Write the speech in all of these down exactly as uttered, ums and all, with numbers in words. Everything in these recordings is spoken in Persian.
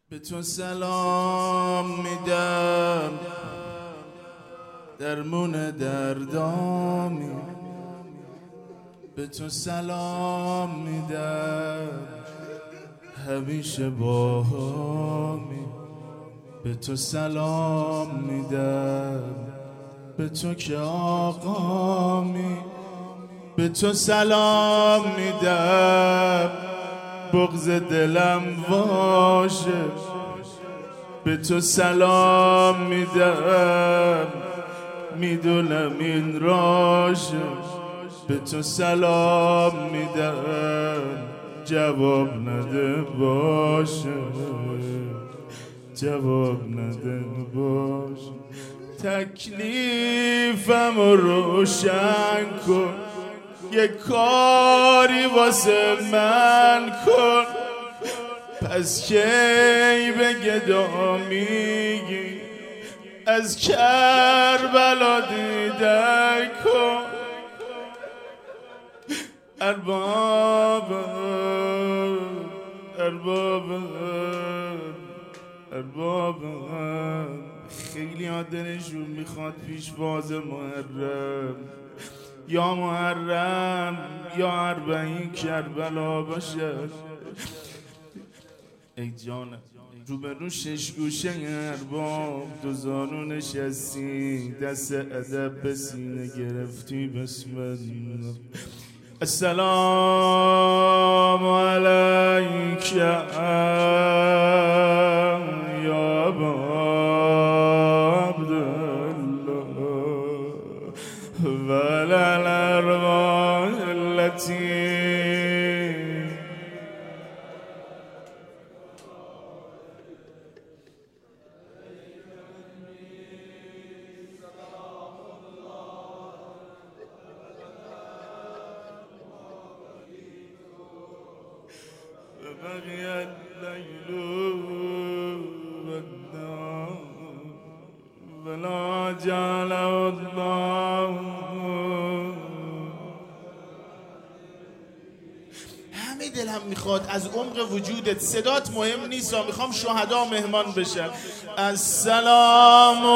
به تو سلام میدم درمون دردامی، به تو سلام میدم همیشه باهامی، به تو سلام میدم به تو که آقامی، به تو سلام میدم بغض دلم واشه، به تو سلام میدم میدونم این راشه، به تو سلام میدم جواب نده باشه، جواب نده باشه. تکلیفم رو روشن کن، یه کاری واسه من کن، پس کی به گدا میگی از کربلا دیدن کن. ارباب ارباب ارباب خیلی ها دلشون میخواد پیشواز محرم، یا محرم یا اربعین کربلا باشه. ای جانم روبرو شش گوشه ارباب دو زانو نشستی، دست ادب به سینه گرفتی. بسم الله السلام علیک یا ابا عبدالله وللارواح التي بقي الليل والنهار ولا جعل الله. همه دلم میخواد از عمق وجودت، صدات مهم نیست، میخوام شهدا مهمان بشن. السلام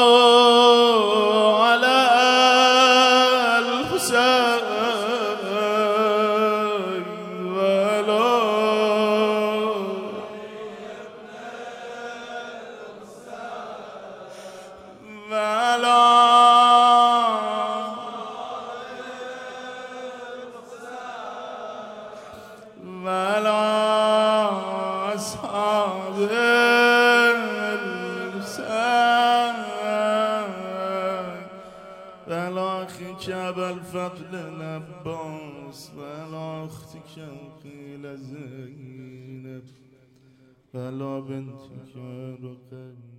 علی الحسین ولا أصحاب الحسين ولا أخيك أبا الفضل العباس ولا أختك قيل زينب ولا بنتك رقية.